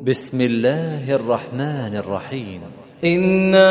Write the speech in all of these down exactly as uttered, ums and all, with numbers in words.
بسم الله الرحمن الرحيم. إنا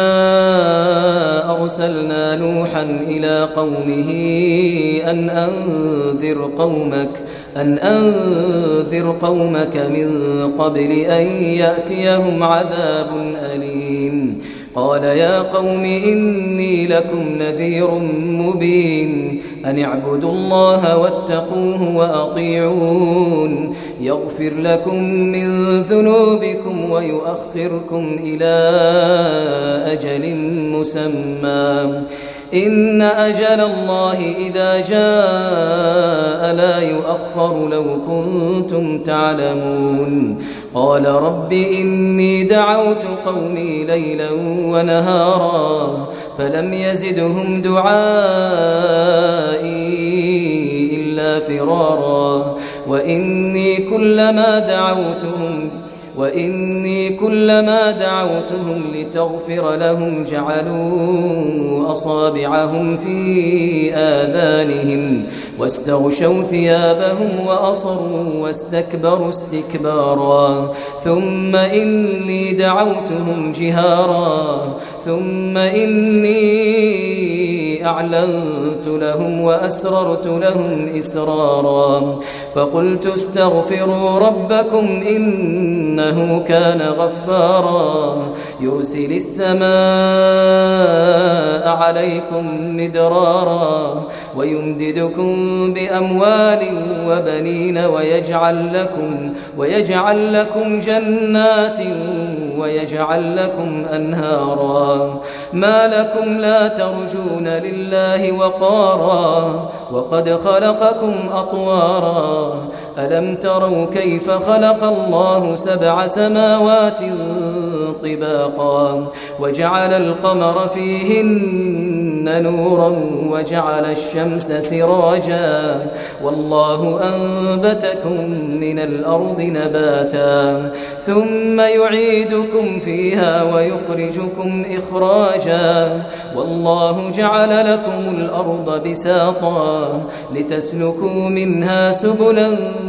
أرسلنا نوحا إلى قومه أن أنذر قومك أن أنذر قومك من قبل أن يأتيهم عذاب أليم. قال يا قوم إني لكم نذير مبين أن اعبدوا الله واتقوه وأطيعون يغفر لكم من ذنوبكم ويؤخركم إلى أجل مسمى إن أجل الله إذا جاء لا يؤخر لو كنتم تعلمون. قال رب إني دعوت قومي ليلا ونهارا فلم يزدهم دعائي إلا فرارا وإني كلما دعوتهم وإني كلما دعوتهم لتغفر لهم جعلوا أصابعهم في آذانهم واستغشوا ثيابهم وأصروا واستكبروا استكبارا ثم إني دعوتهم جهارا ثم إني أعلنت لهم وأسررت لهم إسرارا فقلت استغفروا ربكم إنه كان غفارا يرسل السماء عليكم مدرارا ويمددكم بأموال وبنين ويجعل لكم ويجعل لكم جنات ويجعل لكم أنهارا ما لكم لا ترجون لله وقارا وقد خلقكم أطوارا ألم تروا كيف خلق الله سبع سماوات طباقا وجعل القمر فيهن نورا وجعل الشمس سراجا والله أنبتكم من الأرض نباتا ثم يعيدكم فيها ويخرجكم إخراجا والله جعل لكم الأرض بساطا لتسلكوا منها سبلا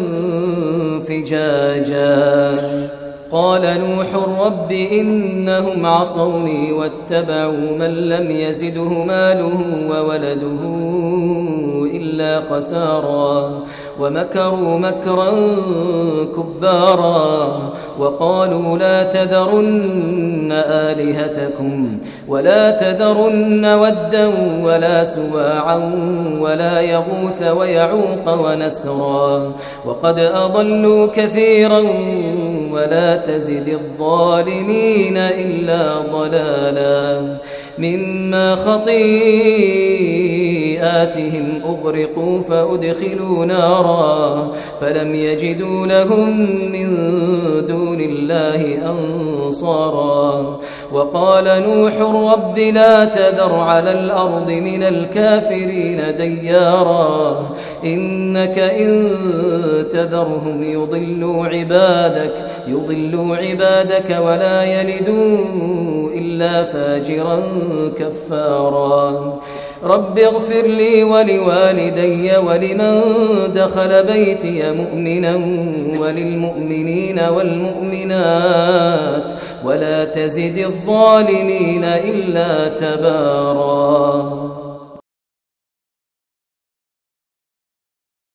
فجاجا. قال نوح رب إنهم عصوني واتبعوا من لم يزده ماله وولده إلا خسارا ومكروا مكرا كبارا وقالوا لا تذرن آلهتكم ولا تذرن ودا ولا سواعا ولا يغوث ويعوق ونسرا وقد أضلوا كثيرا ولا تزد الظالمين إلا ضلالا مما خطيئاتهم أغرقوا فأدخلوا نارا فلم يجدوا لهم من دون الله أنصارا وقال نوح رب لا تذر على الأرض من الكافرين ديارا إنك إن تذرهم يضلوا عبادك يضلوا عبادك ولا يلدوا إلا فاجرا كفارا رب اغفر لي ولوالدي ولمن دخل بيتي مؤمنا وللمؤمنين والمؤمنات ولا تزد الظالمين إلا تبارا.